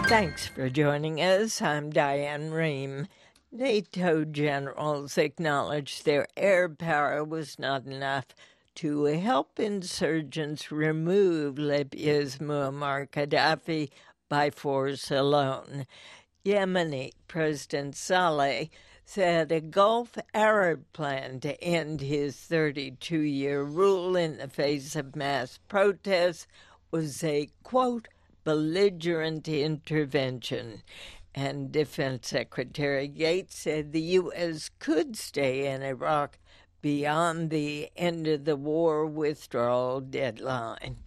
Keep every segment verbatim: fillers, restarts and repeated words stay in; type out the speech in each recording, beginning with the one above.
Thanks for joining us. I'm Diane Rehm. NATO generals acknowledged their air power was not enough to help insurgents remove Libya's Muammar Gaddafi by force alone. Yemeni President Saleh said a Gulf Arab plan to end his thirty-two-year rule in the face of mass protests was a, quote, belligerent intervention. And Defense Secretary Gates said the U S could stay in Iraq beyond the end of the war withdrawal deadline.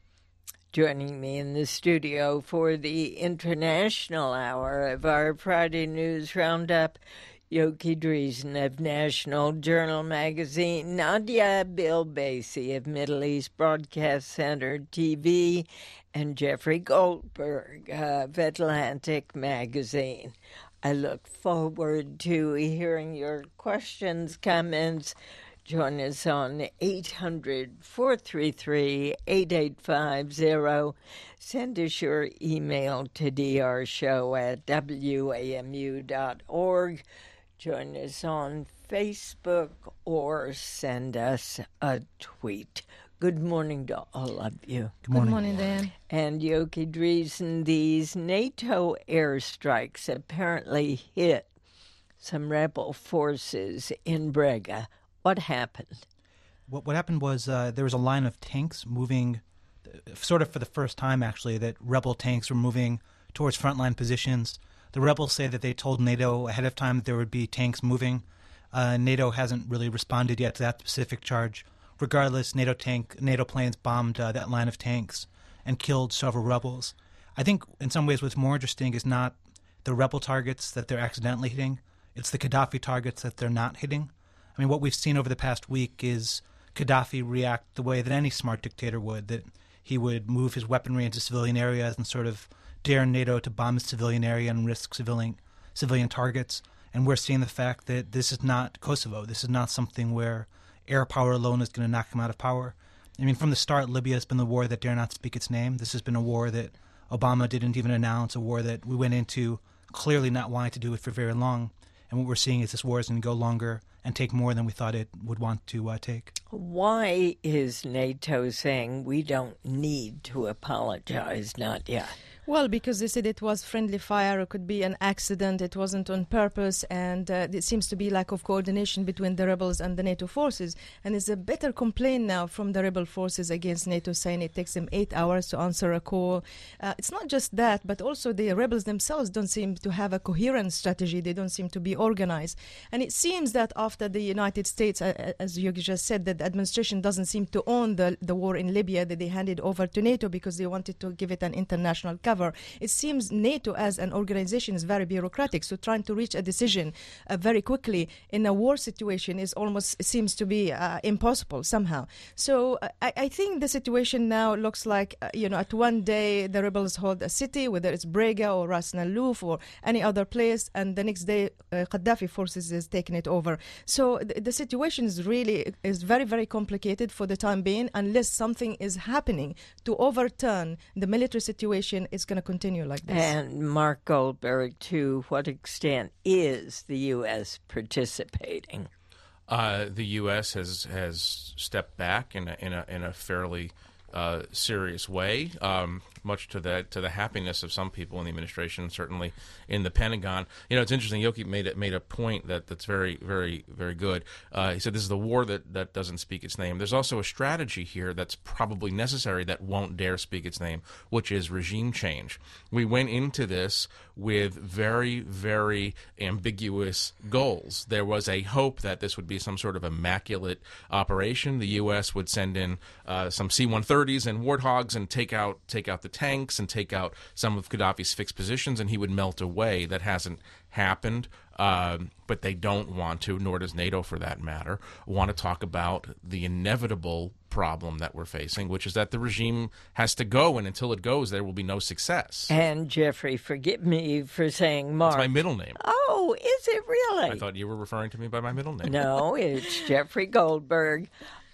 Joining me in the studio for the international hour of our Friday News Roundup, Yoki Dreesen of National Journal Magazine, Nadia Bilbacy of Middle East Broadcast Center T V, and Jeffrey Goldberg of Atlantic Magazine. I look forward to hearing your questions, comments. Join us on eight hundred, four three three, eight eight five zero. Send us your email to d r show at w a m u dot org. Join us on Facebook or send us a tweet. Good morning to all of you. Good morning, Good morning Dan. And Yoki Dreesen, these NATO airstrikes apparently hit some rebel forces in Brega. What happened? What, what happened was uh, there was a line of tanks moving, uh, sort of for the first time, actually, that rebel tanks were moving towards frontline positions. The rebels say that they told NATO ahead of time that there would be tanks moving. Uh, NATO hasn't really responded yet to that specific charge. Regardless, NATO tank, NATO planes bombed uh, that line of tanks and killed several rebels. I think in some ways what's more interesting is not the rebel targets that they're accidentally hitting. It's the Gaddafi targets that they're not hitting. I mean, what we've seen over the past week is Gaddafi react the way that any smart dictator would, that he would move his weaponry into civilian areas and sort of dare NATO to bomb a civilian area and risk civilian civilian targets. And we're seeing the fact that this is not Kosovo. This is not something where air power alone is going to knock him out of power. I mean, from the start, Libya has been the war that dare not speak its name. This has been a war that Obama didn't even announce, a war that we went into clearly not wanting to do it for very long. And what we're seeing is this war is going to go longer and take more than we thought it would want to uh, take. Why is NATO saying we don't need to apologize, Nadia? Well, because they said it was friendly fire, it could be an accident, it wasn't on purpose, and uh, it seems to be lack of coordination between the rebels and the NATO forces. And it's a better complaint now from the rebel forces against NATO, saying it takes them eight hours to answer a call. Uh, it's not just that, but also the rebels themselves don't seem to have a coherent strategy. They don't seem to be organized. And it seems that after the United States, uh, as you just said, that the administration doesn't seem to own the, the war in Libya, that they handed over to NATO because they wanted to give it an international cover. It seems NATO as an organization is very bureaucratic, so trying to reach a decision uh, very quickly in a war situation is almost seems to be uh, impossible somehow. So uh, I, I think the situation now looks like, uh, you know, at one day the rebels hold a city, whether it's Brega or Ras Naluf or any other place, and the next day uh, Gaddafi forces is taking it over. So th- the situation is really is very, very complicated for the time being, unless something is happening to overturn the military situation. It's going to continue like this. And Mark Goldberg, to what extent is the U S participating? Uh, the U S has has stepped back in a in a in a fairly uh, serious way, um, much to the to the happiness of some people in the administration, certainly in the Pentagon. You know, it's interesting. Yoki made it made a point that that's very very very good. Uh, he said this is the war that that doesn't speak its name. There's also a strategy here that's probably necessary that won't dare speak its name, which is regime change. We went into this with very very ambiguous goals. There was a hope that this would be some sort of immaculate operation. The U S would send in uh, some C one thirties and Warthogs and take out take out the tanks and take out some of Gaddafi's fixed positions, and he would melt away. That hasn't happened, um, but they don't want to, nor does NATO for that matter, want to talk about the inevitable problem that we're facing, which is that the regime has to go, and until it goes, there will be no success. And Jeffrey, forgive me for saying Mark. That's my middle name. Oh, is it really? I thought you were referring to me by my middle name. No, it's Jeffrey Goldberg.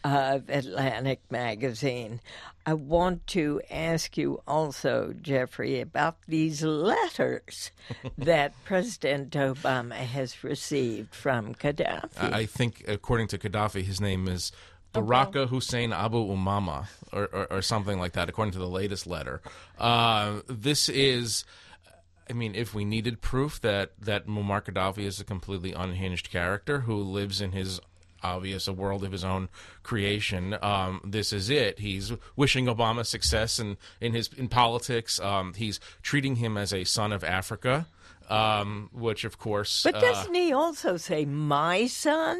of Atlantic Magazine. I want to ask you also, Jeffrey, about these letters that President Obama has received from Gaddafi. I I think, according to Gaddafi, his name is Baraka Hussein Abu Umama, or, or, or something like that, according to the latest letter. Uh, this is... I mean, if we needed proof that, that Muammar Gaddafi is a completely unhinged character who lives in his obvious a world of his own creation, um, this is it. He's wishing Obama success in, in his in politics. Um, he's treating him as a son of Africa, um, which, of course... But doesn't uh, he also say, my son?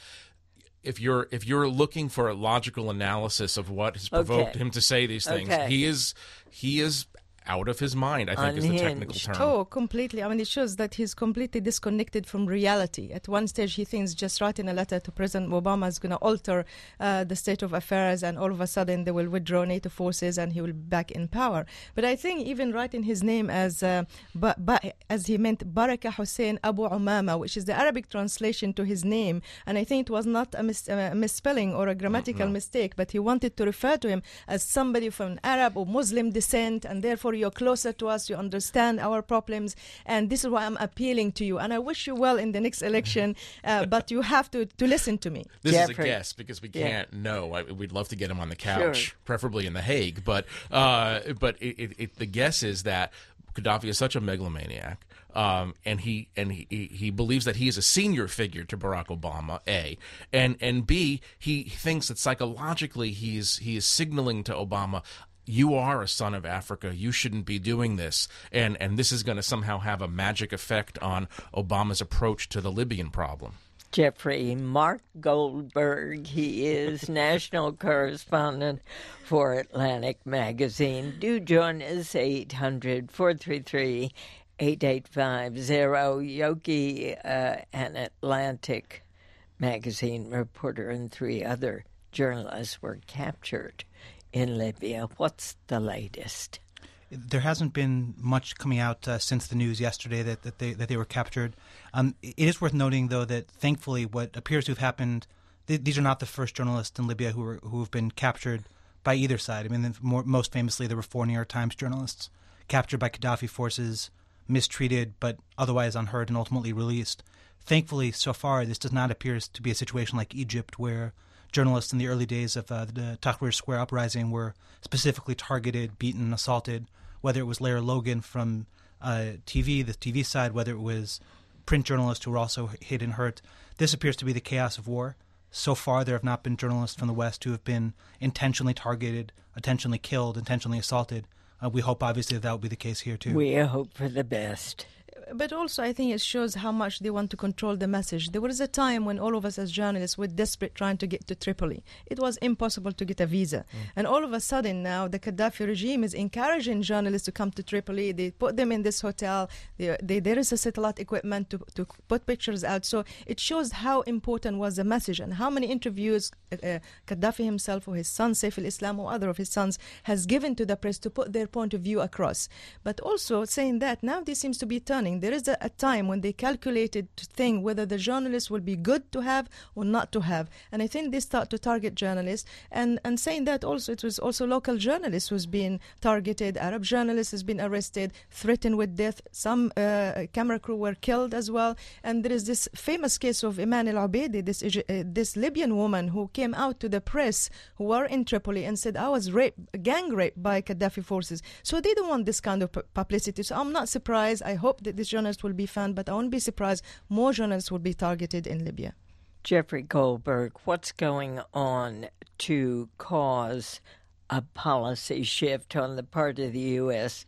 If you're if you're looking for a logical analysis of what has provoked Okay. him to say these things, Okay. he is he is out of his mind, I think is the technical Unhinged. term. Oh, completely. I mean, it shows that he's completely disconnected from reality. At one stage, he thinks just writing a letter to President Obama is going to alter uh, the state of affairs, and all of a sudden they will withdraw NATO forces and he will be back in power. But I think even writing his name as uh, ba- ba- as he meant Baraka Hussein Abu Umama, which is the Arabic translation to his name, and I think it was not a, mis- a misspelling or a grammatical No. mistake, but he wanted to refer to him as somebody from Arab or Muslim descent, and therefore you're closer to us, you understand our problems, and this is why I'm appealing to you. And I wish you well in the next election, uh, but you have to, to listen to me. This is a Jeffrey. guess because we Yeah. can't know. I, we'd love to get him on the couch, Sure. preferably in The Hague. But uh, but it, it, it, the guess is that Gaddafi is such a megalomaniac, um, and he and he, he, he believes that he is a senior figure to Barack Obama. A and and B, he thinks that psychologically he is he is signaling to Obama, you are a son of Africa. You shouldn't be doing this. And and this is going to somehow have a magic effect on Obama's approach to the Libyan problem. Jeffrey, Mark Goldberg, he is national correspondent for Atlantic Magazine. Do join us, eight hundred, four three three, eight eight five zero. Yogi, uh, an Atlantic Magazine reporter, and three other journalists were captured in Libya. What's the latest? There hasn't been much coming out uh, since the news yesterday that, that they that they were captured. Um, it is worth noting, though, that thankfully what appears to have happened, th- these are not the first journalists in Libya who are, who have been captured by either side. I mean, the, more, most famously, there were four New York Times journalists captured by Gaddafi forces, mistreated, but otherwise unheard and ultimately released. Thankfully, so far, this does not appear to be a situation like Egypt, where journalists in the early days of uh, the Tahrir Square uprising were specifically targeted, beaten, assaulted, whether it was Lara Logan from uh, T V, the T V side, whether it was print journalists who were also hit and hurt. This appears to be the chaos of war. So far, there have not been journalists from the West who have been intentionally targeted, intentionally killed, intentionally assaulted. Uh, we hope, obviously, that, that will be the case here, too. We hope for the best. But also, I think it shows how much they want to control the message. There was a time when all of us as journalists were desperate trying to get to Tripoli. It was impossible to get a visa. Mm. And all of a sudden now, the Gaddafi regime is encouraging journalists to come to Tripoli. They put them in this hotel. They, they, there is a satellite equipment to, to put pictures out. So it shows how important was the message and how many interviews uh, Gaddafi himself or his son, Saif al-Islam, or other of his sons, has given to the press to put their point of view across. But also saying that now this seems to be turning. There is a, a time when they calculated to think whether the journalists will be good to have or not to have. And I think they start to target journalists. And, and saying that also, it was also local journalists who's been targeted. Arab journalists has been arrested, threatened with death. Some uh, camera crew were killed as well. And there is this famous case of Iman El Obeidi, this, uh, this Libyan woman who came out to the press who were in Tripoli and said, I was raped, gang raped by Gaddafi forces. So they don't want this kind of pu- publicity. So I'm not surprised. I hope that this journalist will be found, but I won't be surprised more journalists will be targeted in Libya. Jeffrey Goldberg, what's going on to cause a policy shift on the part of the U S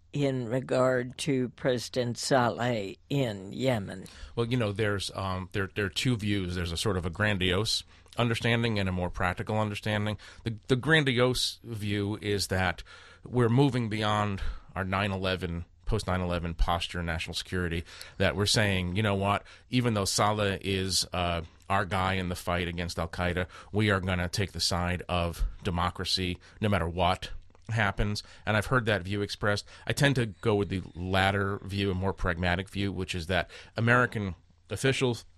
in regard to President Saleh in Yemen? Well, you know, there's um, there there are two views. There's a sort of a grandiose understanding and a more practical understanding. The the grandiose view is that we're moving beyond our nine eleven post nine eleven posture in national security, that we're saying, you know what, even though Saleh is uh, our guy in the fight against al-Qaeda, we are going to take the side of democracy no matter what happens. And I've heard that view expressed. I tend to go with the latter view, a more pragmatic view, which is that American officials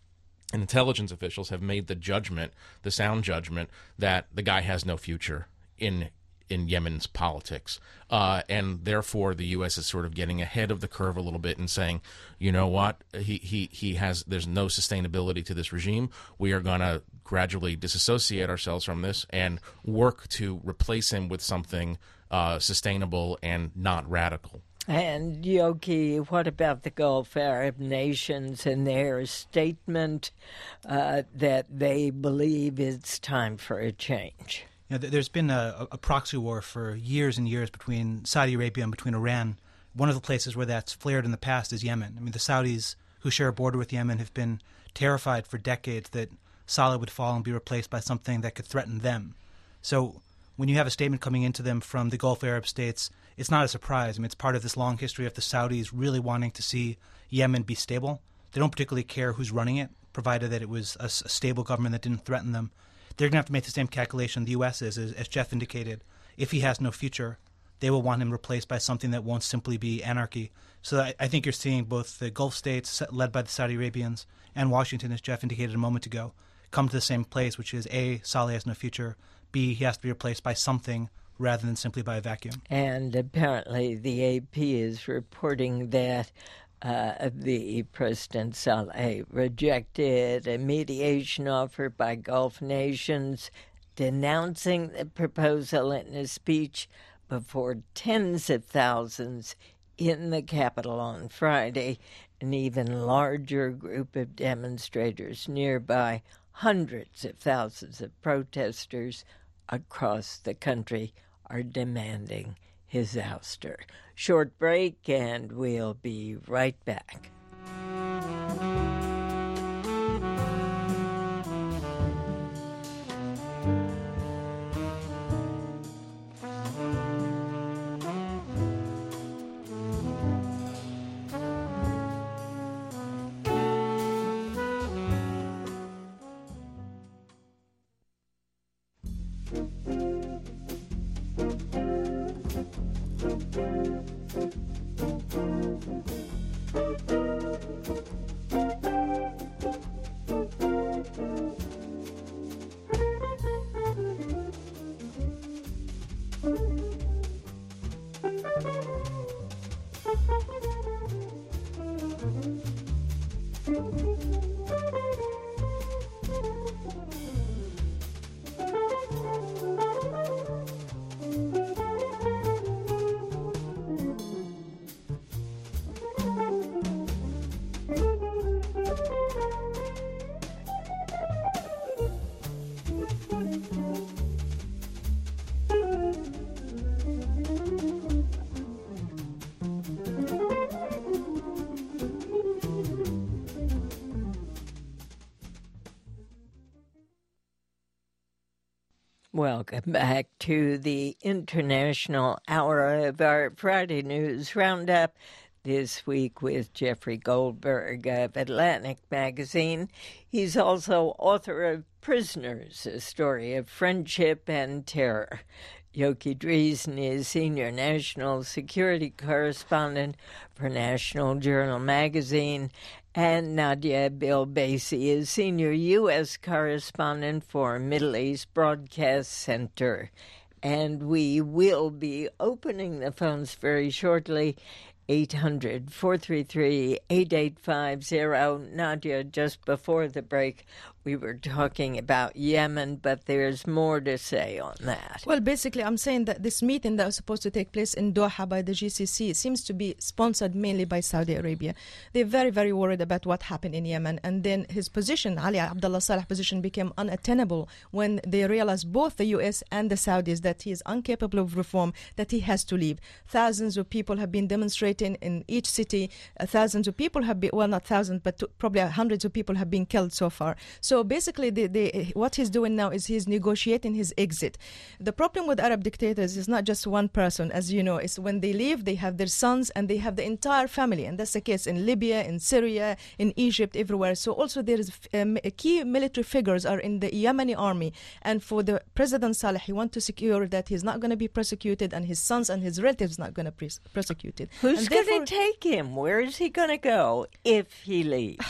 and intelligence officials have made the judgment, the sound judgment, that the guy has no future in in Yemen's politics. Uh, and therefore, the U S is sort of getting ahead of the curve a little bit and saying, you know what, he, he, he has, there's no sustainability to this regime. We are going to gradually disassociate ourselves from this and work to replace him with something uh, sustainable and not radical. And Yogi, what about the Gulf Arab nations and their statement uh, that they believe it's time for a change? You know, there's been a, a proxy war for years and years between Saudi Arabia and between Iran. One of the places where that's flared in the past is Yemen. I mean, the Saudis, who share a border with Yemen, have been terrified for decades that Saleh would fall and be replaced by something that could threaten them. So when you have a statement coming into them from the Gulf Arab states, it's not a surprise. I mean, it's part of this long history of the Saudis really wanting to see Yemen be stable. They don't particularly care who's running it, provided that it was a, a stable government that didn't threaten them. They're going to have to make the same calculation the U S is, as, as Jeff indicated. If he has no future, they will want him replaced by something that won't simply be anarchy. So I, I think you're seeing both the Gulf states, led by the Saudi Arabians, and Washington, as Jeff indicated a moment ago, come to the same place, which is A, Saleh has no future, B, he has to be replaced by something rather than simply by a vacuum. And apparently the A P is reporting that Uh, the President Saleh rejected a mediation offer by Gulf nations, denouncing the proposal in a speech before tens of thousands in the capital on Friday. An even larger group of demonstrators nearby, hundreds of thousands of protesters across the country, are demanding his ouster. Short break, and we'll be right back. Welcome back to the International Hour of our Friday News Roundup, this week with Jeffrey Goldberg of Atlantic Magazine. He's also author of Prisoners, a story of friendship and terror. Yoki Driesen is senior national security correspondent for National Journal Magazine, and Nadia Bilbasi is senior U S correspondent for Middle East Broadcast Center. And we will be opening the phones very shortly. eight hundred, four three three, eight eight five zero. Nadia, just before the break, we were talking about Yemen, but there's more to say on that. Well, basically, I'm saying that this meeting that was supposed to take place in Doha by the G C C seems to be sponsored mainly by Saudi Arabia. They're very, very worried about what happened in Yemen. And then his position, Ali Abdullah Saleh's position, became unattainable when they realized, both the U S and the Saudis, that he is incapable of reform, that he has to leave. Thousands of people have been demonstrating in each city. Uh, thousands of people have been, well, not thousands, but probably hundreds of people have been killed so far. So basically, the, the, what he's doing now is he's negotiating his exit. The problem with Arab dictators is not just one person, as you know. It's when they leave, they have their sons and they have the entire family. And that's the case in Libya, in Syria, in Egypt, everywhere. So also there is um, key military figures are in the Yemeni army. And for the President Saleh, he wants to secure that he's not going to be prosecuted and his sons and his relatives not going to be prosecuted. Who's And going therefore- to take him? Where is he going to go if he leaves?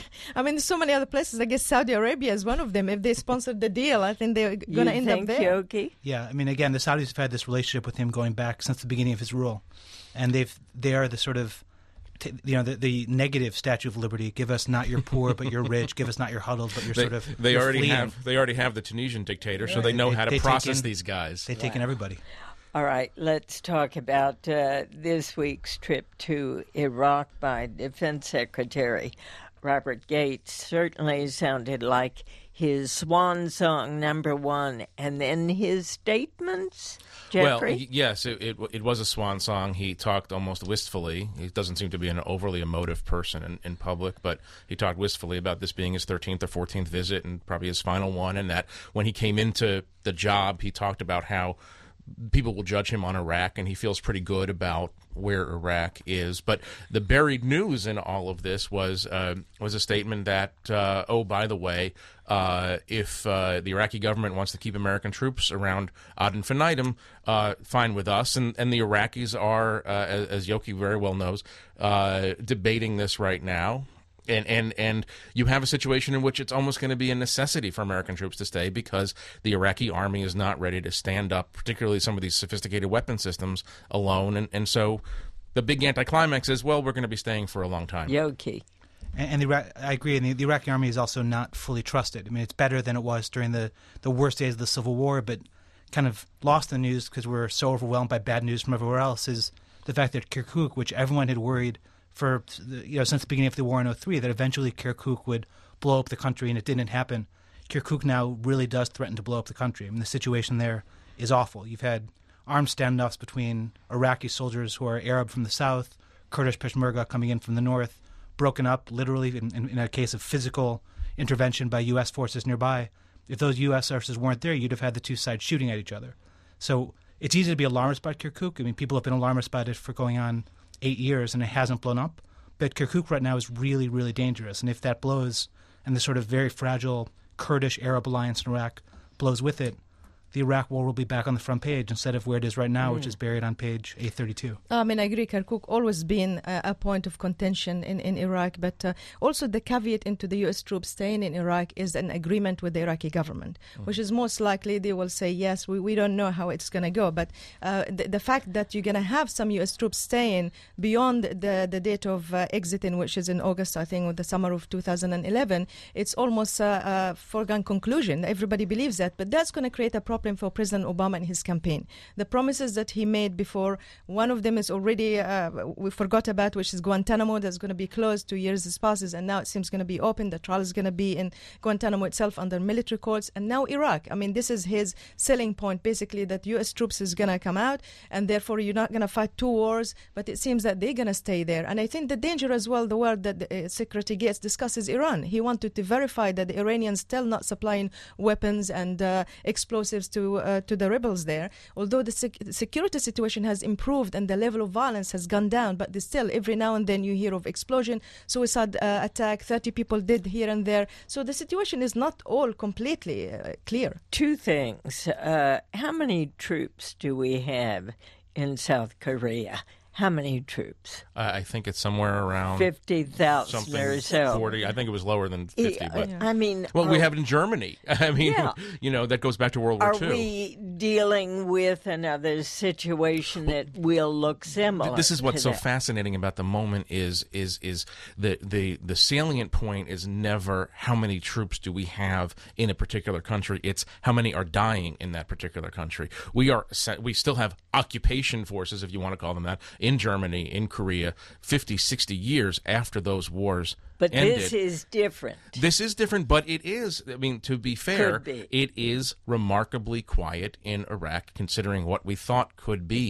I mean, there's so many other places. I guess Saudi Arabia is one of them. If they sponsored the deal, I think they're going to You end think, up there. Yogi? Yeah, I mean, again, the Saudis have had this relationship with him going back since the beginning of his rule, and they've they are the sort of, t- you know, the, the negative Statue of Liberty. Give us not your poor, but you're rich. Give us not your huddled, but you're They, sort of. they you're already fleeing. have they already have the Tunisian dictator, so Right. they know They- how to they take process in- these guys. They've taken everybody. All right, let's talk about uh, this week's trip to Iraq by Defense Secretary Robert Gates. Certainly sounded like his swan song number one, and then his statements, Well, Jeffrey? y- yes, it, it it was a swan song. He talked almost wistfully. He doesn't seem to be an overly emotive person in, in public, but he talked wistfully about this being his thirteenth or fourteenth visit and probably his final one, and that when he came into the job, he talked about how people will judge him on Iraq, and he feels pretty good about where Iraq is. But the buried news in all of this was uh, was a statement that, uh, oh, by the way, uh, if uh, the Iraqi government wants to keep American troops around ad infinitum, uh, fine with us. And, and the Iraqis are, uh, as, as Yoki very well knows, uh, debating this right now. And, and and you have a situation in which it's almost going to be a necessity for American troops to stay because the Iraqi army is not ready to stand up, particularly some of these sophisticated weapon systems, alone. And, and so the big anticlimax is, well, we're going to be staying for a long time. Yoki. And, and the Iraq, I agree. And the, the Iraqi army is also not fully trusted. I mean, it's better than it was during the, the worst days of the Civil War, but kind of lost in the news because we're so overwhelmed by bad news from everywhere else is the fact that Kirkuk, which everyone had worried for, you know, since the beginning of the war in oh three, that eventually Kirkuk would blow up the country, and it didn't happen. Kirkuk now really does threaten to blow up the country. I mean, the situation there is awful. You've had armed standoffs between Iraqi soldiers who are Arab from the south, Kurdish Peshmerga coming in from the north, broken up literally in, in, in a case of physical intervention by U S forces nearby. If those U S forces weren't there, you'd have had the two sides shooting at each other. So it's easy to be alarmist about Kirkuk. I mean, people have been alarmist about it for going on eight years, and it hasn't blown up. But Kirkuk right now is really, really dangerous. And if that blows, and the sort of very fragile Kurdish-Arab alliance in Iraq blows with it, the Iraq war will be back on the front page instead of where it is right now, mm. which is buried on page eight thirty-two. I mean, I agree. Kirkuk always been a, a point of contention in, in Iraq, but uh, also the caveat into the U S troops staying in Iraq is an agreement with the Iraqi government, mm. which is most likely they will say, yes, we, we don't know how it's going to go. But uh, the, the fact that you're going to have some U S troops staying beyond the, the date of uh, exiting, which is in August, I think, with the summer of two thousand eleven, it's almost a, a foregone conclusion. Everybody believes that, but that's going to create a problem for President Obama and his campaign. The promises that he made before, one of them is already, uh, we forgot about, which is Guantanamo, that's going to be closed, two years has passes, and now it seems going to be open. The trial is going to be in Guantanamo itself under military courts, and now Iraq. I mean, this is his selling point, basically, that U S troops is going to come out, and therefore you're not going to fight two wars, but it seems that they're going to stay there. And I think the danger as well, the word that the, uh, Secretary Gates discusses Iran. He wanted to verify that the Iranians still not supplying weapons and uh, explosives to uh, to the rebels there. Although the sec- security situation has improved and the level of violence has gone down, but still every now and then you hear of explosion, suicide uh, attack, thirty people dead here and there. So the situation is not all completely uh, clear. Two things. Uh, how many troops do we have in South Korea? How many troops? Uh, I think it's somewhere around fifty thousand something or so. forty. I think it was lower than fifty. Yeah, but I mean, well, we are- have it in Germany. I mean, Yeah. you know, that goes back to World War Are Two. we dealing with another situation that will look similar? This is what's to so that? fascinating about the moment is is is the, the the salient point is never how many troops do we have in a particular country. It's how many are dying in that particular country. We are we still have occupation forces, if you want to call them that, in Germany, in Korea, fifty, sixty years after those wars But ended. this is different. This is different, but it is, I mean, to be fair, Could be. it is remarkably quiet in Iraq, considering what we thought could be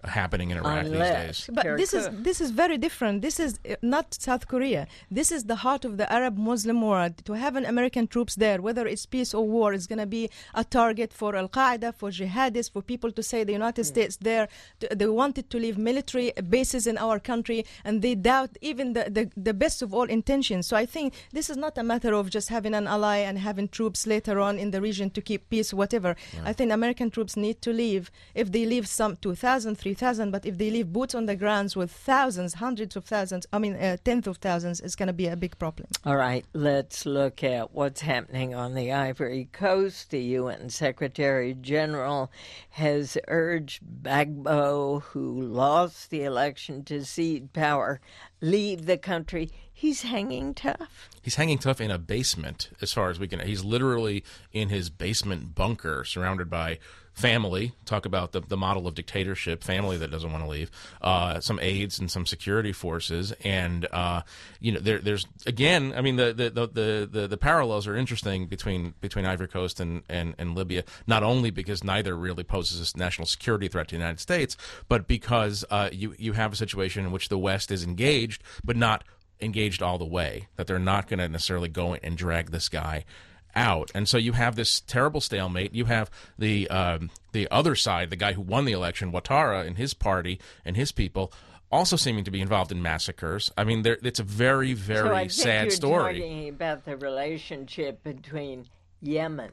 happening in Iraq Unless- these days. But this is Kirkuk. this is very different. This is uh, not South Korea. This is the heart of the Arab Muslim world. To have an American troops there, whether it's peace or war, is going to be a target for Al Qaeda, for jihadists, for people to say the United States there. t- They wanted to leave military bases in our country, and they doubt even the, the the best of all intentions. So I think this is not a matter of just having an ally and having troops later on in the region to keep peace, whatever. I think American troops need to leave. If they leave some two thousand, three thousand, but if they leave boots on the grounds with thousands, hundreds of thousands, I mean, uh, tens of thousands, it's going to be a big problem. All right, let's look at what's happening on the Ivory Coast. The U N Secretary General has urged Gbagbo, who lost the election to cede power, leave the country. He's hanging tough. He's hanging tough in a basement, as far as we can. He's literally in his basement bunker, surrounded by family. Talk about the, the model of dictatorship, family that doesn't want to leave, uh, some aides and some security forces. And, uh, you know, there, there's, again, I mean, the, the, the, the, the parallels are interesting between between Ivory Coast and, and, and Libya, not only because neither really poses a national security threat to the United States, but because uh, you, you have a situation in which the West is engaged, but not engaged all the way, that they're not going to necessarily go and drag this guy out. And so you have this terrible stalemate. You have the um, the other side, the guy who won the election, Ouattara, and his party and his people, also seeming to be involved in massacres. I mean, there, it's a very, very so I think sad you're story. talking about the relationship between Yemen.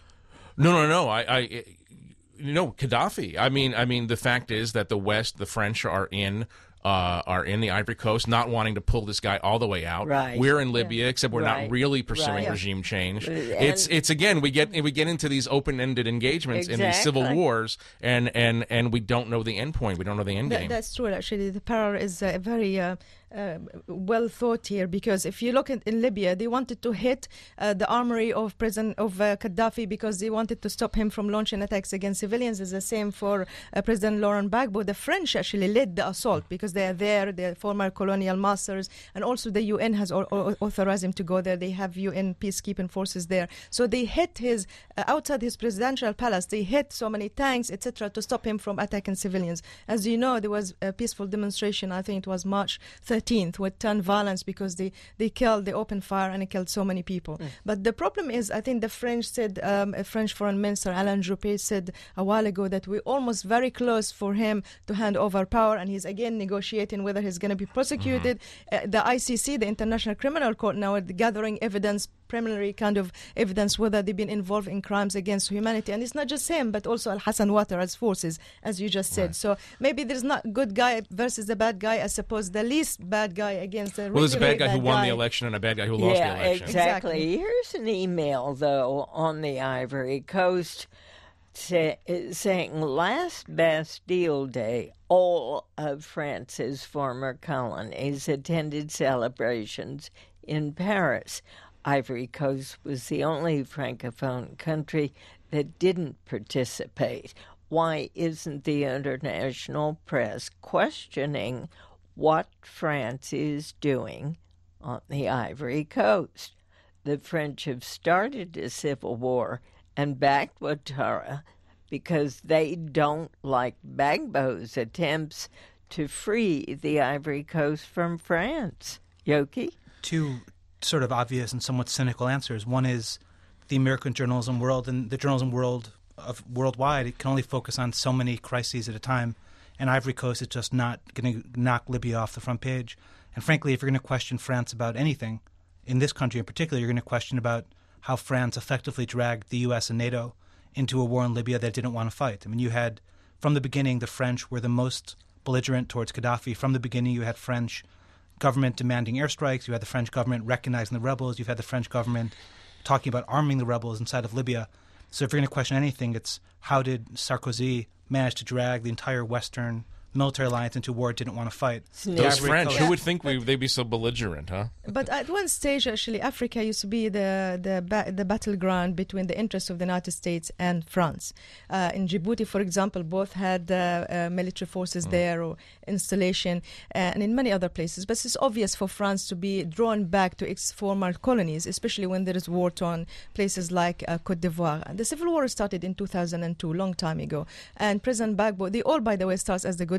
No, no, no. I, I, you know, Gaddafi. I mean, I mean, the fact is that the West, the French, are in. Uh, are in the Ivory Coast, not wanting to pull this guy all the way out. Right. We're in Libya, except we're Right. not really pursuing Right. regime change. And- it's it's again we get we get into these open-ended engagements in these civil Exactly. wars, and, and, and we don't know the end point. We don't know the end That, game. that's true, actually. The parallel is uh, very uh, uh, well thought here, because if you look at, in Libya, they wanted to hit uh, the armory of President of uh, Gaddafi because they wanted to stop him from launching attacks against civilians. It's the same for uh, President Laurent Gbagbo. The French actually led the assault because they are there, they're former colonial masters, and also the U N has au- au- authorized him to go there. They have U N peacekeeping forces there. So they hit his, uh, outside his presidential palace, they hit so many tanks, et cetera, to stop him from attacking civilians. As you know, there was a peaceful demonstration, I think it was March thirteenth, with turned violence because they, they killed, they opened fire and it killed so many people. Mm. But the problem is, I think the French said, um, a French Foreign Minister, Alain Juppé, said a while ago that we're almost very close for him to hand over power, and he's again negotiating whether he's going to be prosecuted. Mm-hmm. Uh, the I C C, the International Criminal Court, now are gathering evidence, preliminary kind of evidence, whether they've been involved in crimes against humanity. And it's not just him, but also Al-Hassan Ouattara's forces, as you just said. Right. So maybe there's not good guy versus the bad guy. I suppose the least bad guy against the well, there's a bad guy bad who won guy. the election and a bad guy who lost yeah, the election. Exactly. Exactly. Here's an email, though, on the Ivory Coast say, saying last Bastille Day, all of France's former colonies attended celebrations in Paris. Ivory Coast was the only Francophone country that didn't participate. Why isn't the international press questioning what France is doing on the Ivory Coast? The French have started a civil war and backed Ouattara because they don't like Gbagbo's attempts to free the Ivory Coast from France. Yoki? Two sort of obvious and somewhat cynical answers. One is the American journalism world and the journalism world of worldwide, it can only focus on so many crises at a time, and Ivory Coast is just not going to knock Libya off the front page. And frankly, if you're going to question France about anything, in this country in particular, you're going to question about how France effectively dragged the U S and NATO into a war in Libya that didn't want to fight. I mean, you had, from the beginning, the French were the most belligerent towards Gaddafi. From the beginning, you had French government demanding airstrikes. You had the French government recognizing the rebels. You've had the French government talking about arming the rebels inside of Libya. So if you're going to question anything, it's how did Sarkozy manage to drag the entire Western military alliance into a war it didn't want to fight? Those French, who would think we, they'd be so belligerent, huh? But at one stage, actually, Africa used to be the the, ba- the battleground between the interests of the United States and France. Uh, in Djibouti, for example, both had uh, uh, military forces mm. there or installation, uh, and in many other places. But it's obvious for France to be drawn back to its former colonies, especially when there is war-torn places like uh, Côte d'Ivoire. And the civil war started in two thousand two, long time ago. And President Gbagbo, they all, by the way, starts as the good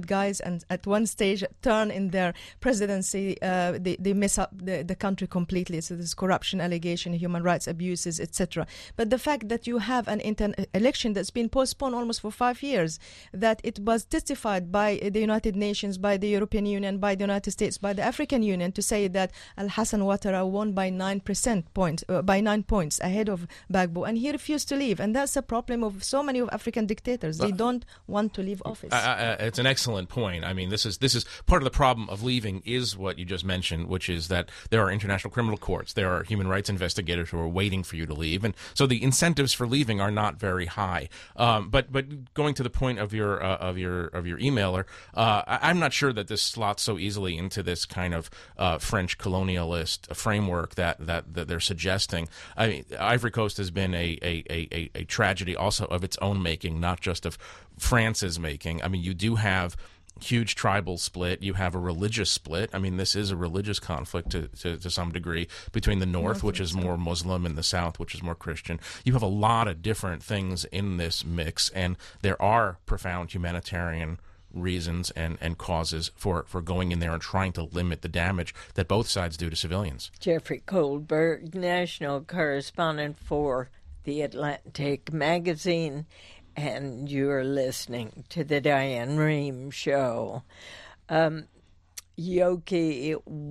bad guys, and at one stage turn in their presidency, uh, they, they mess up the, the country completely. So there's corruption allegation, human rights abuses, et cetera. But the fact that you have an inter- election that's been postponed almost for five years, that it was testified by the United Nations, by the European Union, by the United States, by the African Union, to say that Al-Hassan Ouattara won by nine percent points, uh, by nine points ahead of Gbagbo, and he refused to leave. And that's a problem of so many of African dictators. They don't want to leave office. Uh, uh, it's an excellent point. I mean, this is this is part of the problem of leaving is what you just mentioned, which is that there are international criminal courts, there are human rights investigators who are waiting for you to leave, and so the incentives for leaving are not very high. Um, but but going to the point of your uh, of your of your emailer, uh, I, I'm not sure that this slots so easily into this kind of uh, French colonialist framework that, that that they're suggesting. I mean, Ivory Coast has been a a, a, a tragedy also of its own making, not just of France's making. I mean, you do have huge tribal split. You have a religious split. I mean, this is a religious conflict to, to, to some degree between the north, which is more Muslim, and the south, which is more Christian. You have a lot of different things in this mix, and there are profound humanitarian reasons and, and causes for, for going in there and trying to limit the damage that both sides do to civilians. Jeffrey Goldberg, national correspondent for The Atlantic magazine, and you're listening to the Diane Rehm Show. Um, Yoki,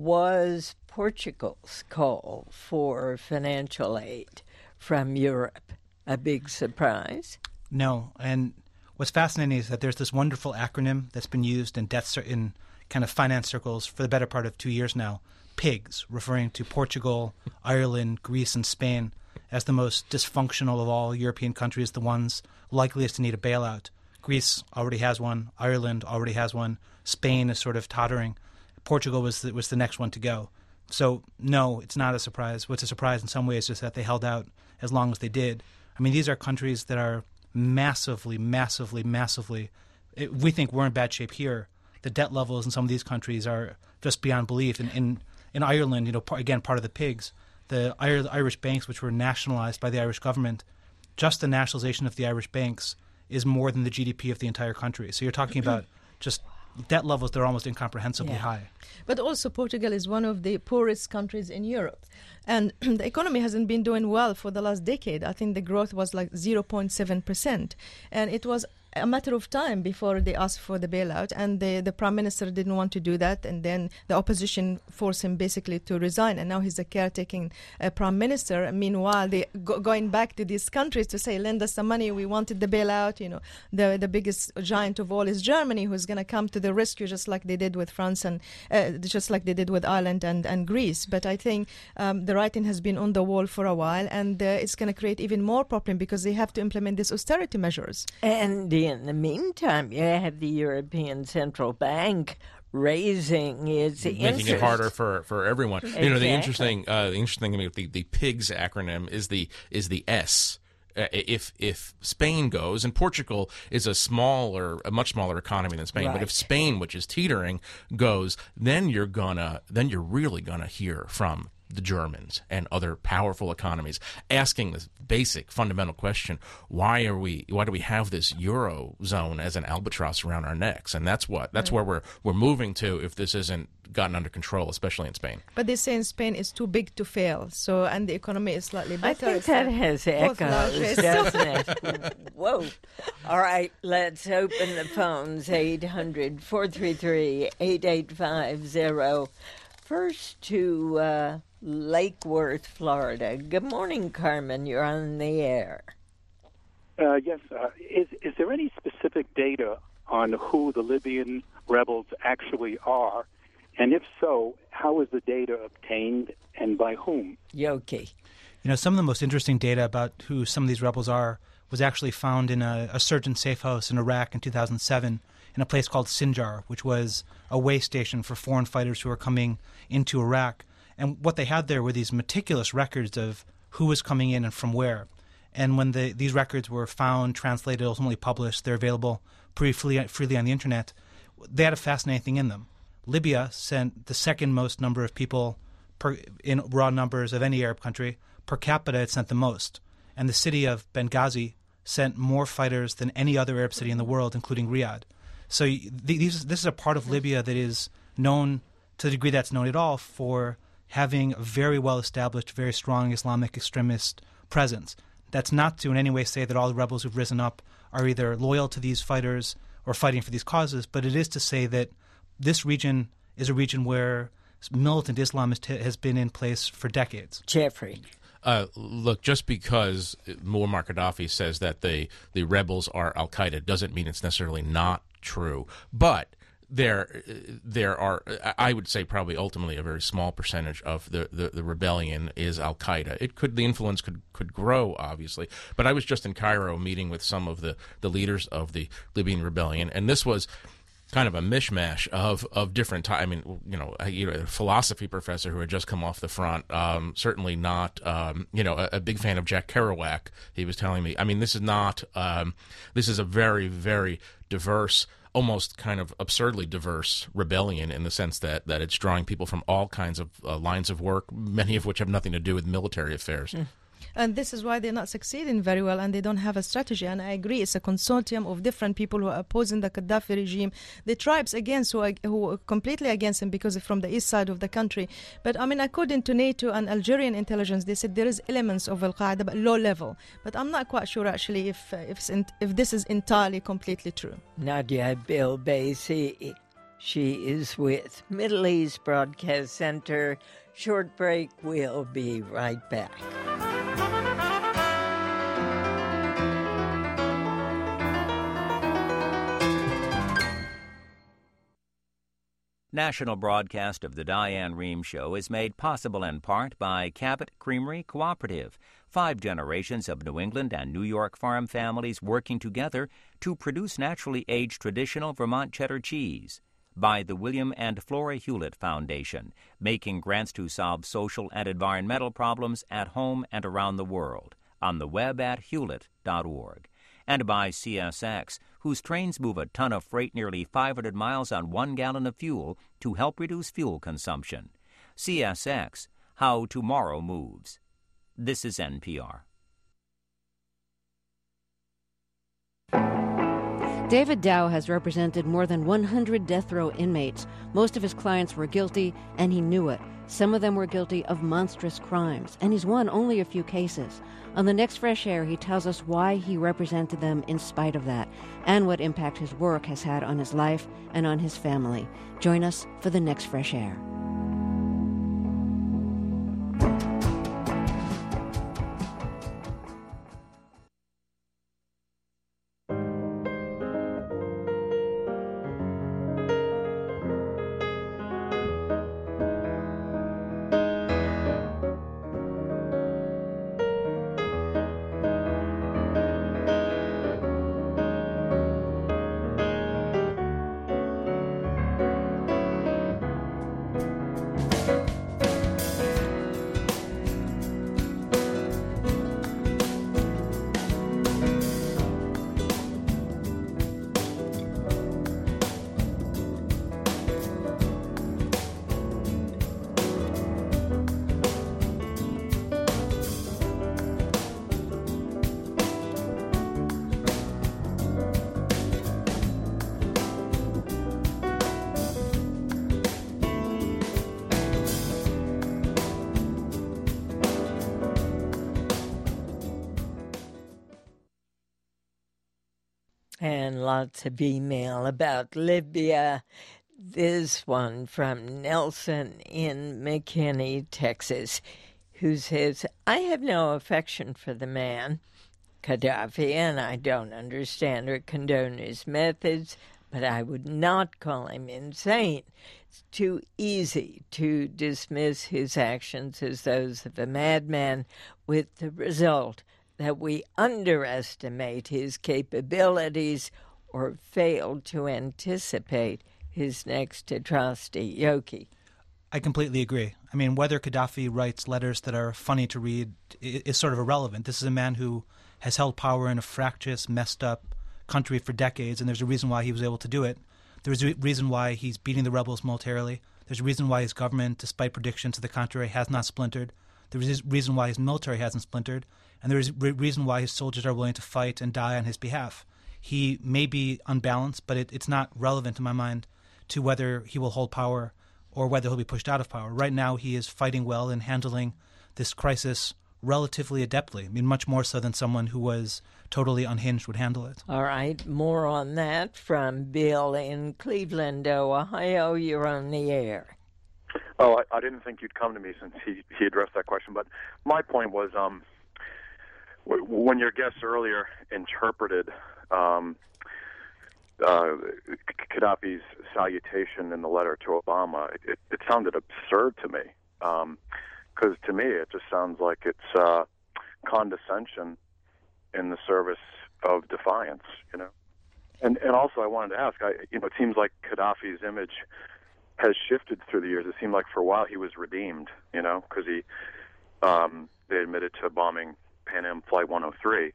was Portugal's call for financial aid from Europe a big surprise? No, and what's fascinating is that there's this wonderful acronym that's been used in debt in kind of finance circles for the better part of two years now, PIGS, referring to Portugal, Ireland, Greece, and Spain as the most dysfunctional of all European countries, the ones likeliest to need a bailout. Greece already has one. Ireland already has one. Spain is sort of tottering. Portugal was the, was the next one to go. So, no, it's not a surprise. What's a surprise in some ways is that they held out as long as they did. I mean, these are countries that are massively, massively, massively, it, we think we're in bad shape here. The debt levels in some of these countries are just beyond belief. In, in, in Ireland, you know, par, again, part of the PIGS, the Irish banks, which were nationalized by the Irish government, just the nationalization of the Irish banks is more than the G D P of the entire country. So you're talking about just debt levels that are almost incomprehensibly yeah. high. But also Portugal is one of the poorest countries in Europe. And the economy hasn't been doing well for the last decade. I think the growth was like zero point seven percent. And it was a matter of time before they asked for the bailout, and the, the prime minister didn't want to do that, and then the opposition forced him basically to resign, and now he's a caretaking uh, prime minister. And meanwhile, they go, going back to these countries to say, lend us some money, we wanted the bailout. You know, the the biggest giant of all is Germany, who's going to come to the rescue, just like they did with France and uh, just like they did with Ireland and, and Greece. But I think um, the writing has been on the wall for a while, and uh, it's going to create even more problem because they have to implement these austerity measures. And the In the meantime, you have the European Central Bank raising its making interest. it harder for, for everyone. Exactly. You know, the interesting uh, the interesting thing about the, the PIGS acronym is the is the S. Uh, if if Spain goes, and Portugal is a smaller, a much smaller economy than Spain, Right. but if Spain, which is teetering, goes, then you're gonna, then you're really gonna hear from the Germans and other powerful economies asking this basic fundamental question: Why are we? Why do we have this eurozone as an albatross around our necks? And that's what that's Right. where we're we're moving to if this isn't gotten under control, especially in Spain. But they say in Spain is too big to fail, so and the economy is slightly I better. think It's that like has both echoes, largest. doesn't it? Whoa. All right, let's open the phones, eight hundred, four three three, eight eight five zero. First to uh, Lake Worth, Florida. Good morning, Carmen. You're on the air. Uh, yes. Uh, is is there any specific data on who the Libyan rebels actually are? And if so, how is the data obtained and by whom? Yoki. You know, some of the most interesting data about who some of these rebels are was actually found in a, a surgeon safe house in Iraq in two thousand seven in a place called Sinjar, which was a way station for foreign fighters who were coming into Iraq. And what they had there were these meticulous records of who was coming in and from where. And when the, these records were found, translated, ultimately published, they're available pretty freely, freely on the internet, they had a fascinating thing in them. Libya sent the second most number of people per, in raw numbers of any Arab country. Per capita, it sent the most. And the city of Benghazi sent more fighters than any other Arab city in the world, including Riyadh. So y- these, this is a part of Libya that is known, to the degree that's known at all, for having a very well-established, very strong Islamic extremist presence. That's not to in any way say that all the rebels who've risen up are either loyal to these fighters or fighting for these causes, but it is to say that this region is a region where militant Islam is t- has been in place for decades. Jeffrey. Uh, look, just because Muammar Gaddafi says that the, the rebels are al-Qaeda doesn't mean it's necessarily not true. But there there are, I would say, probably ultimately a very small percentage of the, the, the rebellion is al-Qaeda. It could, the influence could, could grow, obviously. But I was just in Cairo meeting with some of the, the leaders of the Libyan rebellion, and this was kind of a mishmash of, of different time. I mean, you know, a, you know, a philosophy professor who had just come off the front, um, certainly not, um, you know, a, a big fan of Jack Kerouac. He was telling me, I mean, this is not, um, this is a very, very diverse, almost kind of absurdly diverse rebellion in the sense that, that it's drawing people from all kinds of uh, lines of work, many of which have nothing to do with military affairs. Mm. And this is why they're not succeeding very well, and they don't have a strategy. And I agree, it's a consortium of different people who are opposing the Gaddafi regime. The tribes against who are, who are completely against him because they're from the east side of the country. But I mean, according to NATO and Algerian intelligence, they said there is elements of Al-Qaeda, but low level. But I'm not quite sure actually if uh, if, in, if this is entirely completely true. Nadia Bilbaisi, she is with Middle East Broadcast Center. Short break. We'll be right back. National broadcast of the Diane Rehm Show is made possible in part by Cabot Creamery Cooperative, five generations of New England and New York farm families working together to produce naturally aged traditional Vermont cheddar cheese. By the William and Flora Hewlett Foundation, making grants to solve social and environmental problems at home and around the world, on the web at hewlett dot org. And by C S X, whose trains move a ton of freight nearly five hundred miles on one gallon of fuel to help reduce fuel consumption. C S X, how tomorrow moves. This is N P R. David Dow has represented more than one hundred death row inmates. Most of his clients were guilty, and he knew it. Some of them were guilty of monstrous crimes, and he's won only a few cases. On the next Fresh Air, he tells us why he represented them in spite of that, and what impact his work has had on his life and on his family. Join us for the next Fresh Air. And lots of email about Libya. This one from Nelson in McKinney, Texas, who says, I have no affection for the man, Gaddafi, and I don't understand or condone his methods, but I would not call him insane. It's too easy to dismiss his actions as those of a madman, with the result that we underestimate his capabilities or fail to anticipate his next atrocity. Yoki. I completely agree. I mean, whether Gaddafi writes letters that are funny to read is sort of irrelevant. This is a man who has held power in a fractious, messed up country for decades, and there's a reason why he was able to do it. There's a reason why he's beating the rebels militarily. There's a reason why his government, despite predictions to the contrary, has not splintered. There's a reason why his military hasn't splintered. And there's a reason why his soldiers are willing to fight and die on his behalf. he may be unbalanced, but it, it's not relevant in my mind to whether he will hold power or whether he'll be pushed out of power. Right now, he is fighting well and handling this crisis relatively adeptly. I mean, much more so than someone who was totally unhinged would handle it. All right, more on that from Bill in Cleveland, Ohio. You're on the air. Oh, I, I didn't think you'd come to me since he, he addressed that question. But my point was, um, w- when your guest earlier interpreted um, uh, Gaddafi's salutation in the letter to Obama, it, it sounded absurd to me. Because um, to me, it just sounds like it's uh, condescension in the service of defiance, you know. And and also, I wanted to ask, I, you know, it seems like Gaddafi's image has shifted through the years. It seemed like for a while he was redeemed, you know, because he um, they admitted to bombing Pan Am Flight one oh three.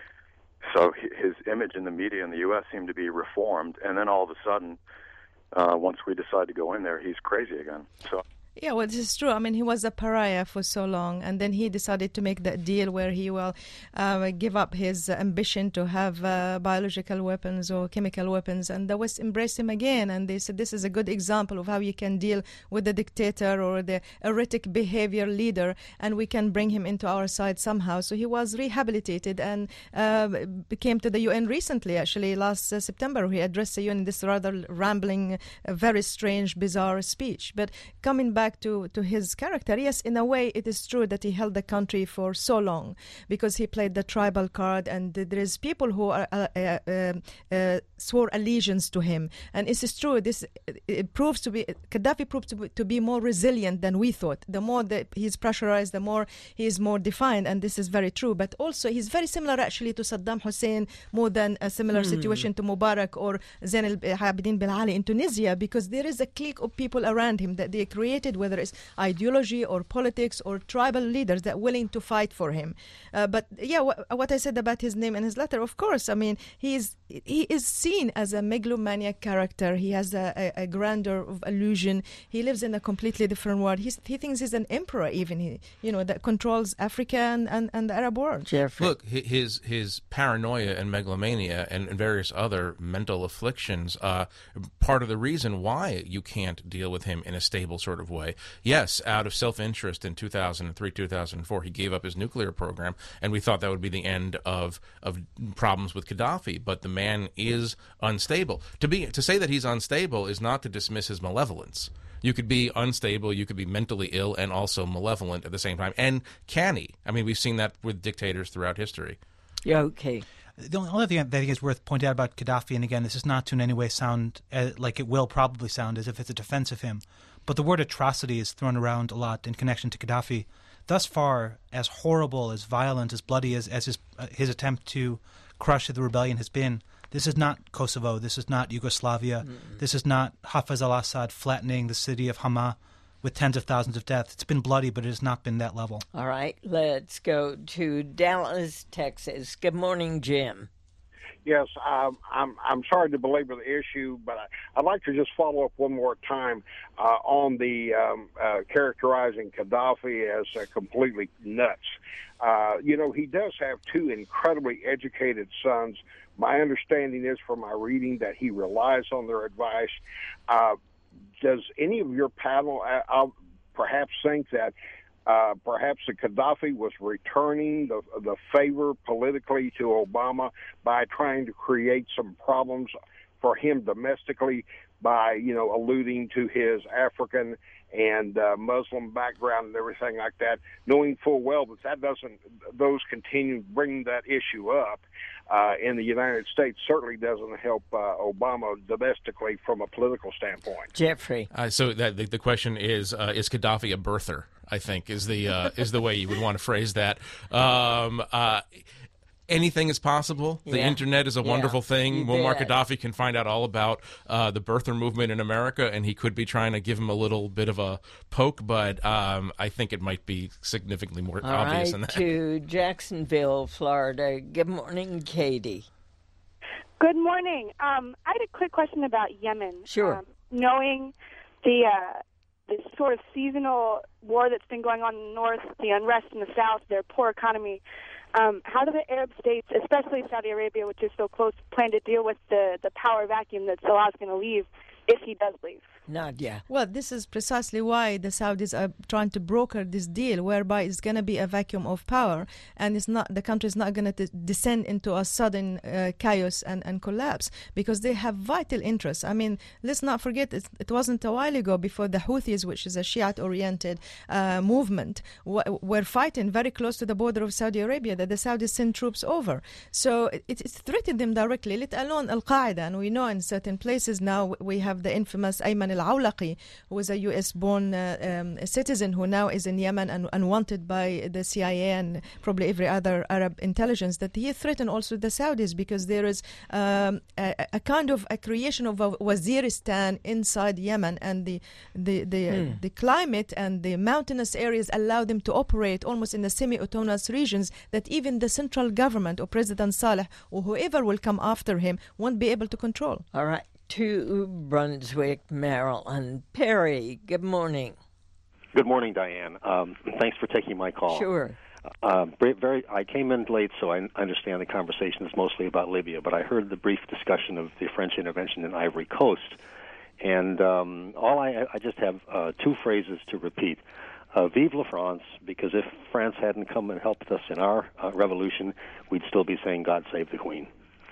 So his image in the media in the U S seemed to be reformed, and then all of a sudden, uh, once we decide to go in there, he's crazy again. So. Yeah, well, this is true. I mean, he was a pariah for so long, and then he decided to make that deal where he will uh, give up his ambition to have uh, biological weapons or chemical weapons, and the West embraced him again, and they said this is a good example of how you can deal with the dictator or the erratic behavior leader, and we can bring him into our side somehow. So he was rehabilitated and uh, came to the U N recently, actually, last uh, September. He addressed the U N in this rather rambling, uh, very strange, bizarre speech. But coming back Back to, to his character, yes, in a way it is true that he held the country for so long because he played the tribal card, and there is people who are, uh, uh, uh, swore allegiance to him, and it is true. This it proves to be Gaddafi proved to be, to be more resilient than we thought. The more that he's pressurized, the more he is more defined, and this is very true. But also he's very similar actually to Saddam Hussein, more than a similar mm. situation to Mubarak or Zain al-Abidin bin Ali in Tunisia, because there is a clique of people around him that they created, whether it's ideology or politics or tribal leaders that are willing to fight for him. Uh, but yeah, wh- what I said about his name and his letter, of course, I mean, he is he is seen as a megalomaniac character. He has a, a, a grandeur of illusion. He lives in a completely different world. He's, he thinks he's an emperor, even, he, you know, that controls Africa and, and, and the Arab world. Jeffrey. Look, his his paranoia and megalomania and, and various other mental afflictions, uh, part of the reason why you can't deal with him in a stable sort of way. Yes, out of self-interest in two thousand three, two thousand four, he gave up his nuclear program, and we thought that would be the end of of problems with Gaddafi. But the man is unstable. To be to say that he's unstable is not to dismiss his malevolence. You could be unstable, you could be mentally ill, and also malevolent at the same time. And canny. I mean, we've seen that with dictators throughout history. Yeah, okay. The only other thing that I think is worth pointing out about Gaddafi, and again, this is not to in any way sound uh, like it will probably sound as if it's a defense of him, but the word atrocity is thrown around a lot in connection to Gaddafi. Thus far, as horrible, as violent, as bloody as, as his, uh, his attempt to crush the rebellion has been, this is not Kosovo, this is not Yugoslavia, mm-hmm. this is not Hafez al-Assad flattening the city of Hama with tens of thousands of deaths. It's been bloody, but it has not been that level. All right, let's go to Dallas, Texas. Good morning, Jim. Yes, um, I'm I'm sorry to belabor the issue, but I, I'd like to just follow up one more time uh, on the um, uh, characterizing Gaddafi as uh, completely nuts. Uh, you know, he does have two incredibly educated sons. My understanding is from my reading that he relies on their advice. Uh, does any of your panel uh, perhaps think that Uh, perhaps the Gaddafi was returning the, the favor politically to Obama by trying to create some problems for him domestically by, you know, alluding to his African and uh, Muslim background and everything like that, knowing full well that that doesn't, those continue bringing that issue up uh, in the United States certainly doesn't help uh, Obama domestically from a political standpoint. Jeffrey. Uh, so that the, the question is, uh, is Gaddafi a birther? I think is the uh, is the way you would want to phrase that. Um, uh, anything is possible. The yeah. internet is a yeah. wonderful thing. You Muammar bet. Gaddafi can find out all about uh, the birther movement in America, and he could be trying to give him a little bit of a poke, but um, I think it might be significantly more all obvious right, than that. To Jacksonville, Florida. Good morning, Katie. Good morning. Um, I had a quick question about Yemen. Sure. Um, knowing the uh, the sort of seasonal war that's been going on in the north, the unrest in the south, their poor economy, Um, how do the Arab states, especially Saudi Arabia, which is so close, plan to deal with the, the power vacuum that Salah's going to leave if he does leave? Nadia. Well, this is precisely why the Saudis are trying to broker this deal, whereby it's going to be a vacuum of power, and it's not the country is not going to descend into a sudden uh, chaos and, and collapse, because they have vital interests. I mean, let's not forget it, it wasn't a while ago before the Houthis, which is a Shiite-oriented uh, movement, w- were fighting very close to the border of Saudi Arabia, that the Saudis sent troops over. So it, it threatened them directly, let alone Al-Qaeda. And we know in certain places now we have the infamous Ayman al-Awlaqi, who was a U S-born uh, um, citizen who now is in Yemen and, and wanted by the C I A and probably every other Arab intelligence, that he threatened also the Saudis because there is um, a, a kind of a creation of a Waziristan inside Yemen, and the the the, hmm. uh, the climate and the mountainous areas allow them to operate almost in the semi-autonomous regions that even the central government or President Saleh or whoever will come after him won't be able to control. All right. To Brunswick, Maryland. Perry, good morning. Good morning, Diane. Um, thanks for taking my call. Sure. Uh, very, I came in late, so I understand the conversation is mostly about Libya, but I heard the brief discussion of the French intervention in Ivory Coast, and um, all I, I just have uh, two phrases to repeat. Uh, Vive la France, because if France hadn't come and helped us in our uh, revolution, we'd still be saying God save the Queen.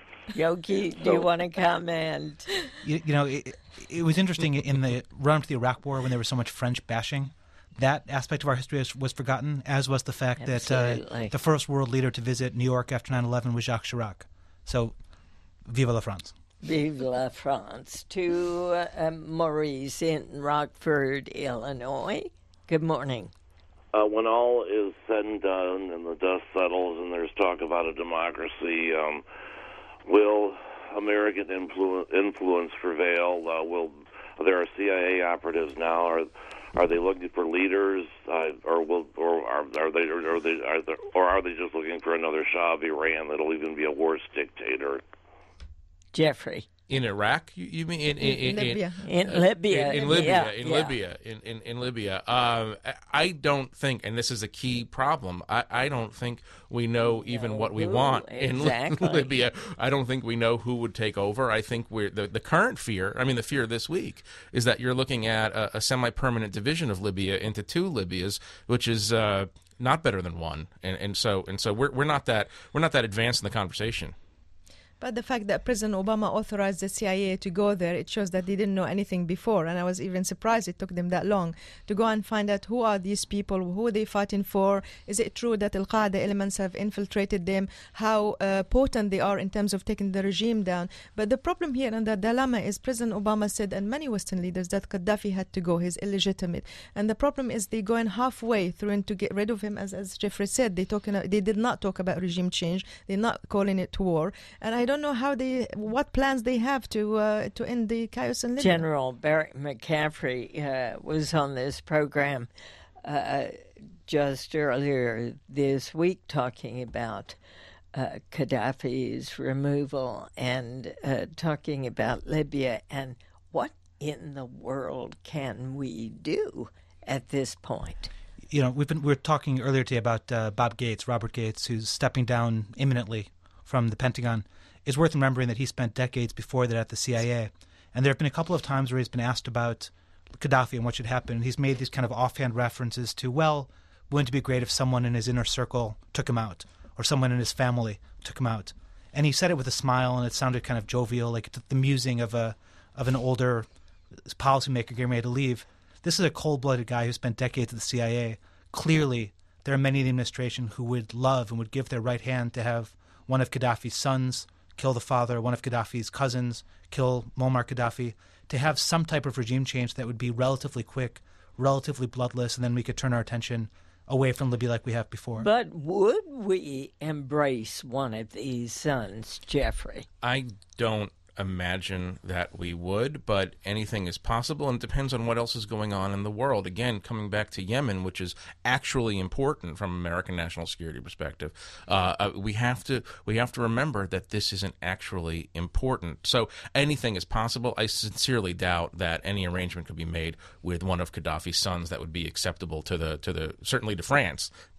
Yogi, do you want to comment? You, you know, it, it was interesting in the run-up to the Iraq War when there was so much French bashing. That aspect of our history was, was forgotten, as was the fact Absolutely. that uh, the first world leader to visit New York after nine eleven was Jacques Chirac. So, vive la France. Vive la France. To uh, Maurice in Rockford, Illinois. Good morning. Uh, when all is said and done and the dust settles and there's talk about a democracy, um, will American influ- influence prevail? Uh, will there are C I A operatives now? Are are they looking for leaders, uh, or will or are, are they or are they are they, or are they just looking for another Shah of Iran that'll even be a worse dictator? Jeffrey. In Iraq, you, you mean in in, in, in Libya? In, in Libya, in, in Libya, yeah, in yeah. Libya, in in, in Libya. Um, I don't think, and this is a key problem. I, I don't think we know even what we Ooh, want in exactly. Libya. I don't think we know who would take over. I think we're the, the current fear. I mean, the fear this week is that you're looking at a, a semi-permanent division of Libya into two Libyas, which is uh, not better than one. And and so and so we're we're not that we're not that advanced in the conversation. But the fact that President Obama authorized the C I A to go there, it shows that they didn't know anything before. And I was even surprised it took them that long to go and find out who are these people, who are they fighting for. Is it true that Al-Qaeda elements have infiltrated them, how uh, potent they are in terms of taking the regime down. But the problem here and the dilemma is President Obama said, and many Western leaders, that Gaddafi had to go, he's illegitimate. And the problem is they go in halfway through to get rid of him. As, as Jeffrey said, they, talking, they did not talk about regime change. They're not calling it war. And I don't know how they, what plans they have to uh, to end the chaos in Libya. General Barry McCaffrey uh, was on this program uh, just earlier this week talking about uh, Gaddafi's removal and uh, talking about Libya and what in the world can we do at this point? You know, we've been we were talking earlier today about uh, Bob Gates, Robert Gates, who's stepping down imminently from the Pentagon. It's worth remembering that he spent decades before that at the C I A. And there have been a couple of times where he's been asked about Gaddafi and what should happen. And he's made these kind of offhand references to, well, wouldn't it be great if someone in his inner circle took him out, or someone in his family took him out? And he said it with a smile, and it sounded kind of jovial, like the musing of a of an older policymaker getting ready to leave. This is a cold-blooded guy who spent decades at the C I A. Clearly, there are many in the administration who would love and would give their right hand to have one of Gaddafi's sons kill the father, one of Gaddafi's cousins kill Muammar Gaddafi, to have some type of regime change that would be relatively quick, relatively bloodless, and then we could turn our attention away from Libya like we have before. But would we embrace one of these sons, Jeffrey? I don't imagine that we would, but anything is possible, and it depends on what else is going on in the world. Again, coming back to Yemen, which is actually important from American national security perspective, uh, uh, we have to we have to remember that this isn't actually important. So anything is possible. I sincerely doubt that any arrangement could be made with one of Gaddafi's sons that would be acceptable to the to the certainly to France,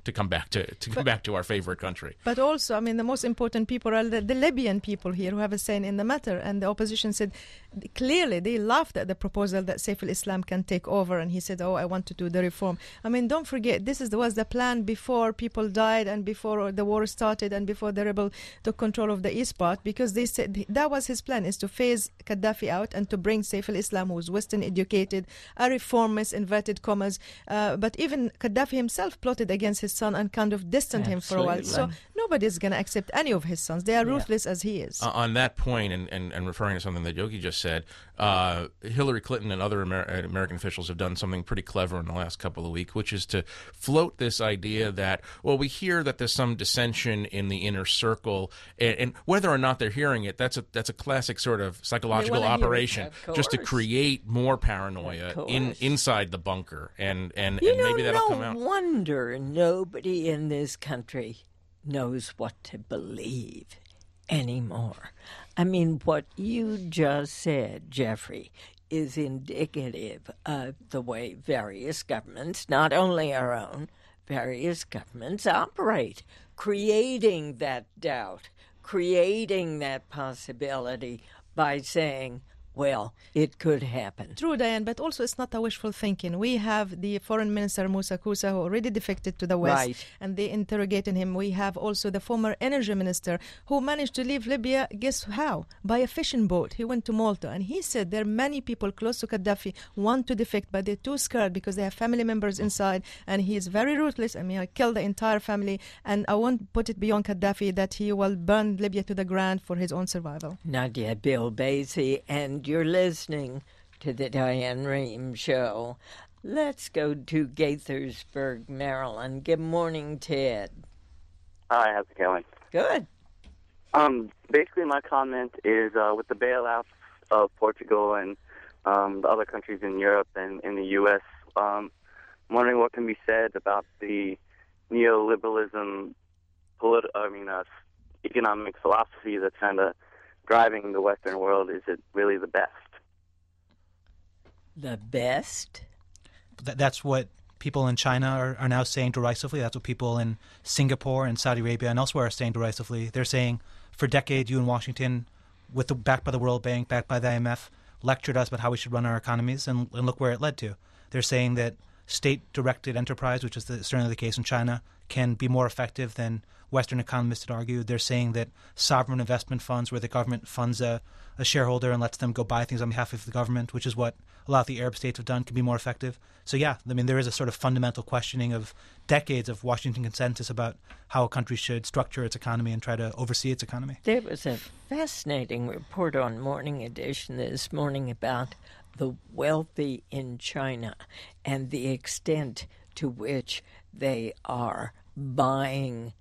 to come back to to come But- back to our favorite country. But also, I mean, the most important people are the, the Libyan people here who have a say in the matter. And the opposition said, clearly, they laughed at the proposal that Saif al-Islam can take over. And he said, oh, I want to do the reform. I mean, don't forget, this is the, was the plan before people died and before the war started and before the rebel took control of the east part, because they said that was his plan, is to phase Gaddafi out and to bring Saif al-Islam, who was Western educated, a reformist, inverted commas. Uh, but even Gaddafi himself plotted against his son and kind of distanced him for a while. So Absolutely. nobody's going to accept any of his sons. They are Yeah. ruthless as he is. Uh, on that point, and, and, and referring to something that Yogi just said, uh, Hillary Clinton and other Amer- uh, American officials have done something pretty clever in the last couple of weeks, which is to float this idea that, well, we hear that there's some dissension in the inner circle, and, and whether or not they're hearing it, that's a that's a classic sort of psychological wanna hear it, operation, of just to course. create more paranoia Of in course. inside the bunker, and and, You and know, maybe that'll no come out. wonder nobody in this country knows what to believe anymore. I mean, what you just said, Jeffrey, is indicative of the way various governments, not only our own, various governments operate, creating that doubt, creating that possibility by saying, well, it could happen. True, Diane, but also it's not a wishful thinking. We have the foreign minister, Musa Kusa, who already defected to the West, Right. and they interrogated him. We have also the former energy minister who managed to leave Libya, guess how? By a fishing boat. He went to Malta, and he said there are many people close to Gaddafi want to defect, but they're too scared because they have family members inside, and he is very ruthless. I mean, I killed the entire family, and I won't put it beyond Gaddafi that he will burn Libya to the ground for his own survival. Nadia Bill Basie, and you're listening to the Diane Rehm Show. Let's go to Gaithersburg, Maryland. Good morning, Ted. Hi, how's it going? Good. Um, basically, my comment is uh, with the bailouts of Portugal and um, the other countries in Europe and in the U S, um, I'm wondering what can be said about the neoliberalism, polit- I mean, uh, economic philosophy that's kind of driving the Western world. Is it really the best? The best? Th- that's what people in China are, are now saying derisively. That's what people in Singapore and Saudi Arabia and elsewhere are saying derisively. They're saying, for decades, you in Washington, with the, backed by the World Bank, backed by the I M F, lectured us about how we should run our economies, and, and look where it led to. They're saying that state-directed enterprise, which is the, certainly the case in China, can be more effective than Western economists had argued. They're saying that sovereign investment funds, where the government funds a, a shareholder and lets them go buy things on behalf of the government, which is what a lot of the Arab states have done, can be more effective. So yeah, I mean, there is a sort of fundamental questioning of decades of Washington consensus about how a country should structure its economy and try to oversee its economy. There was a fascinating report on Morning Edition this morning about the wealthy in China and the extent to which they are buying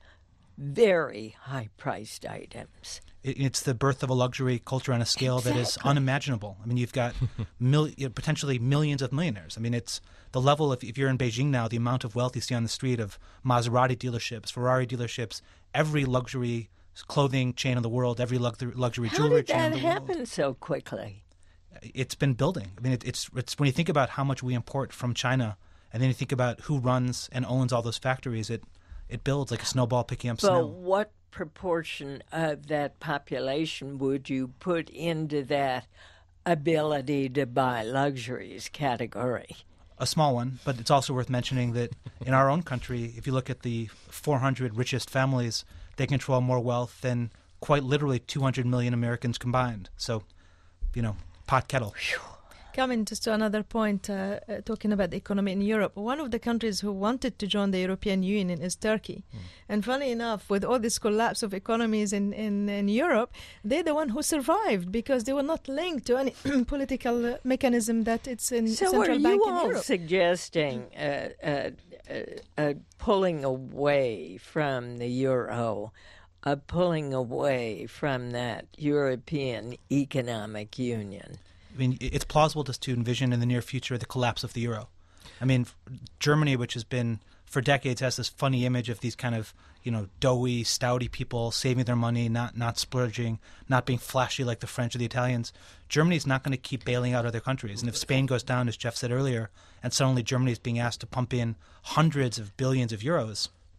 very high-priced items. It, it's the birth of a luxury culture on a scale that is Exactly. unimaginable. I mean, you've got mil- you know, potentially millions of millionaires. I mean, it's the level of, if you're in Beijing now, the amount of wealth you see on the street of Maserati dealerships, Ferrari dealerships, every luxury clothing chain in the world, every luxury, luxury How jewelry did chain in that the world. happen so quickly? It's been building. I mean, it, it's it's when you think about how much we import from China, and then you think about who runs and owns all those factories, it it builds like a snowball picking up But snow. what proportion of that population would you put into that ability to buy luxuries category? A small one, but it's also worth mentioning that in our own country, if you look at the four hundred richest families, they control more wealth than quite literally two hundred million Americans combined. So, you know, pot kettle. Coming just to another point, uh, uh, talking about the economy in Europe, one of the countries who wanted to join the European Union is Turkey. Mm. And funny enough, with all this collapse of economies in, in, in Europe, they're the one who survived because they were not linked to any political uh, mechanism that it's in So central are bank you in all Europe. suggesting uh, uh, uh, uh, pulling away from the euro, uh, pulling away from that European Economic Union? I mean, it's plausible just to envision in the near future the collapse of the euro. I mean, Germany, which has been for decades, has this funny image of these kind of, you know, doughy, stouty people saving their money, not not splurging, not being flashy like the French or the Italians. Germany's not going to keep bailing out other countries. And if Spain goes down, as Jeff said earlier, and suddenly Germany is being asked to pump in hundreds of billions of euros,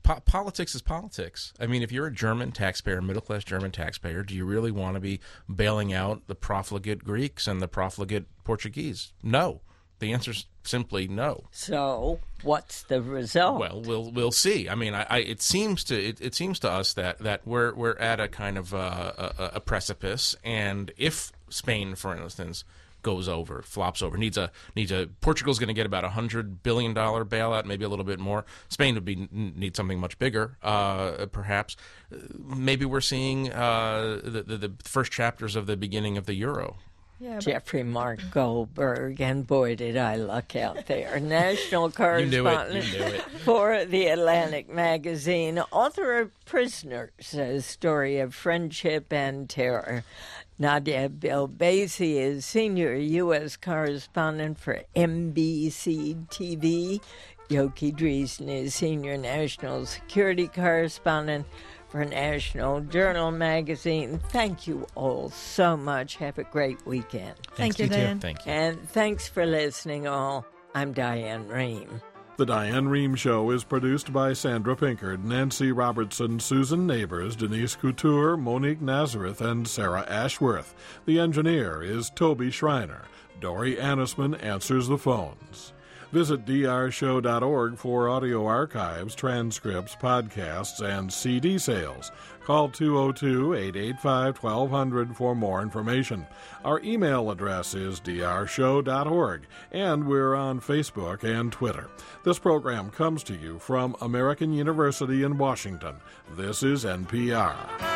po- politics is politics. I mean, if you're a German taxpayer, middle-class German taxpayer, do you really want to be bailing out the profligate Greeks and the profligate Portuguese? No. The answer's simply no. So, what's the result? Well, we'll we'll see. I mean, I, I it seems to it, it seems to us that, that we're we're at a kind of uh, a, a precipice, and if Spain, for instance, goes over, flops over, needs a needs a Portugal's going to get about a hundred billion dollar bailout, maybe a little bit more. Spain would be need something much bigger, uh, perhaps. Maybe we're seeing uh, the, the the first chapters of the beginning of the euro. Yeah, Jeffrey Mark Goldberg, and boy, did I luck out there. National correspondent you knew it, you knew it. for The Atlantic magazine, author of Prisoners, a story of friendship and terror. Nadia Bilbasi is senior U S correspondent for N B C T V. Yoki Dreesen is senior national security correspondent for National Journal magazine. Thank you all so much. Have a great weekend. Thank you, Diane. Thank you. And thanks for listening all. I'm Diane Rehm. The Diane Rehm Show is produced by Sandra Pinkard, Nancy Robertson, Susan Neighbors, Denise Couture, Monique Nazareth, and Sarah Ashworth. The engineer is Toby Schreiner. Dory Annisman answers the phones. Visit d r show dot org for audio archives, transcripts, podcasts, and C D sales. Call two oh two, eight eight five, twelve hundred for more information. Our email address is d r show dot org, and we're on Facebook and Twitter. This program comes to you from American University in Washington. This is N P R.